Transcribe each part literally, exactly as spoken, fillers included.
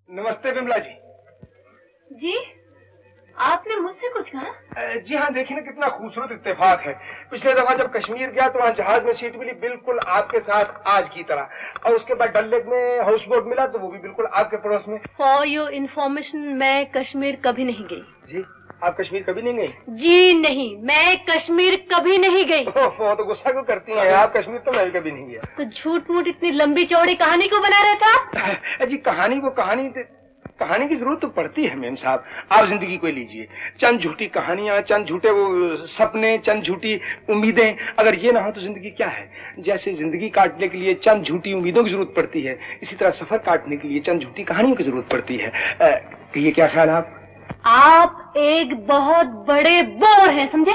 नमस्ते विमला जी। जी, आपने मुझसे कुछ कहा? जी हाँ, देखिए ना कितना खूबसूरत इत्तेफाक है। पिछले दफा जब कश्मीर गया तो वहाँ जहाज में सीट मिली बिल्कुल आपके साथ आज की तरह, और उसके बाद डल लेक में हाउस बोट मिला तो वो भी बिल्कुल आपके पड़ोस में। फॉर योर इन्फॉर्मेशन, मैं कश्मीर कभी नहीं गई। जी, आप कश्मीर कभी नहीं गई? जी नहीं, मैं कश्मीर कभी नहीं गई। वो तो गुस्सा क्यों करती हैं आप? कश्मीर तो मैं भी कभी नहीं गया। तो झूठ मूठ इतनी लंबी चौड़ी कहानी क्यों बना रहे थे? जी कहानी वो कहानी कहानी की जरूरत तो पड़ती है मेम साहब। आप जिंदगी को लीजिए, चंद झूठी कहानियां, चंद झूठे वो सपने, चंद झूठी उम्मीदें, अगर ये ना हो तो जिंदगी क्या है। जैसे जिंदगी काटने के लिए चंद झूठी उम्मीदों की जरूरत पड़ती है, इसी तरह सफर काटने के लिए चंद झूठी कहानियों की जरूरत पड़ती है। ये क्या ख्याल आप? आप एक बहुत बड़े बोर हैं, समझे?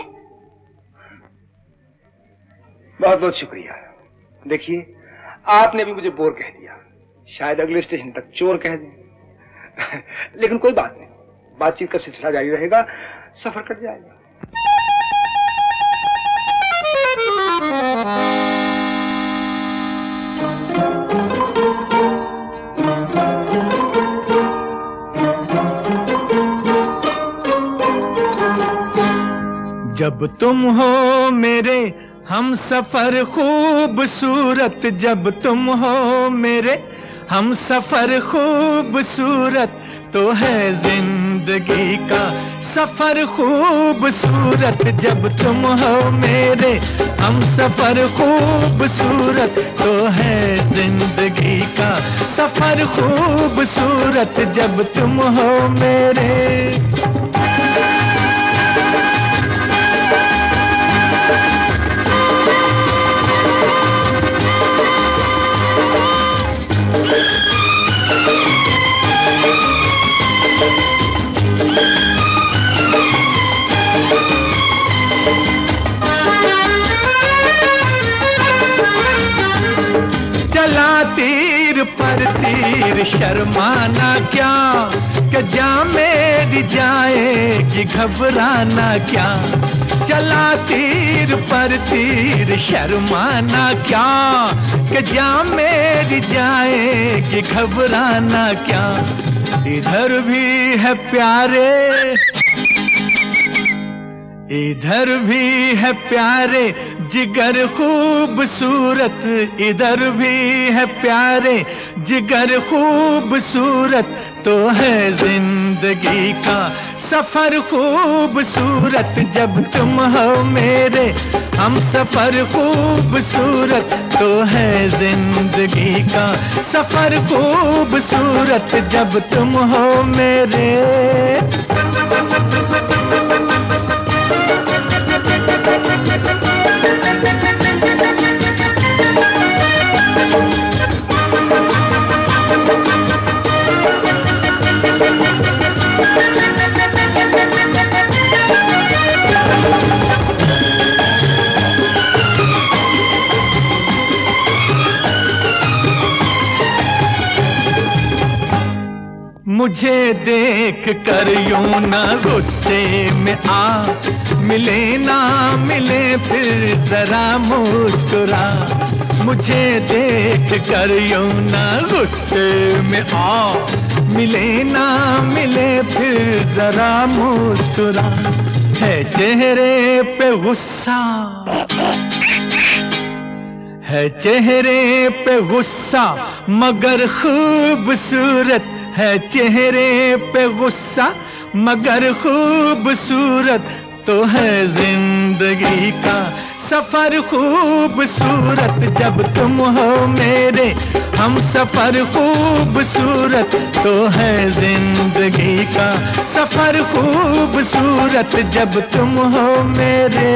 बहुत बहुत शुक्रिया। देखिए, आपने भी मुझे बोर कह दिया, शायद अगले स्टेशन तक चोर कह दें। लेकिन कोई बात नहीं, बातचीत का सिलसिला जारी रहेगा, सफर कट जाएगा। जब तुम हो मेरे हम सफर खूबसूरत, जब तुम हो मेरे हम सफर खूबसूरत, तो है जिंदगी का सफर खूबसूरत। जब तुम हो मेरे हम सफर खूबसूरत, तो है जिंदगी का सफर खूबसूरत। जब तुम हो मेरे चला तीर पर तीर शर्माना क्या, कि जा मेरी जाएगी घबराना क्या। चला तीर पर तीर शर्माना क्या, कि जा मेरी जाएगी घबराना क्या। इधर भी है प्यारे, इधर भी है प्यारे जिगर खूबसूरत, इधर भी है प्यारे जिगर खूबसूरत, तो है जिंदगी का सफर खूबसूरत। जब तुम हो मेरे हम सफर खूबसूरत, तो है जिंदगी का सफर खूबसूरत। जब तुम हो मेरे मुझे देख कर यूं ना गुस्से में आ, मिले ना मिले फिर जरा मुस्कुरा। मुझे देख कर यूं ना गुस्से में आ, मिले ना मिले फिर जरा मुस्कुरा। है चेहरे पे गुस्सा, है चेहरे पे गुस्सा मगर खूबसूरत, है चेहरे पे गुस्सा मगर खूबसूरत, तो है जिंदगी का सफर खूबसूरत। जब तुम हो मेरे हम सफर खूबसूरत, तो है जिंदगी का सफर खूबसूरत। जब तुम हो मेरे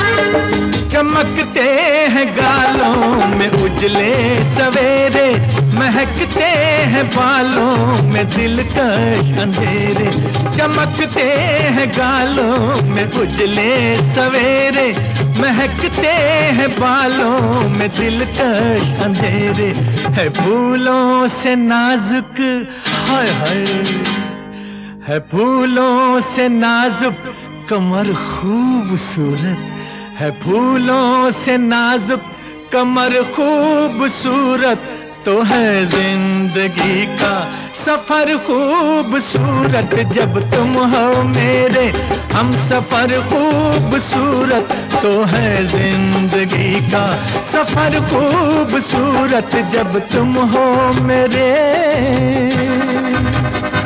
चमकते हैं गालों में उजले सवेरे, महकते हैं बालों में दिलकश अंधेरे, चमकते हैं गालों में उजले सवेरे, महकते हैं बालों में दिलकश अंधेरे। है फूलों से नाजुक, हाय हाय, है फूलों से नाजुक कमर खूबसूरत, है फूलों से नाजुक कमर खूबसूरत, तो है जिंदगी का सफर खूबसूरत। जब तुम हो मेरे हम सफर खूबसूरत, तो है जिंदगी का सफर खूबसूरत। जब तुम हो मेरे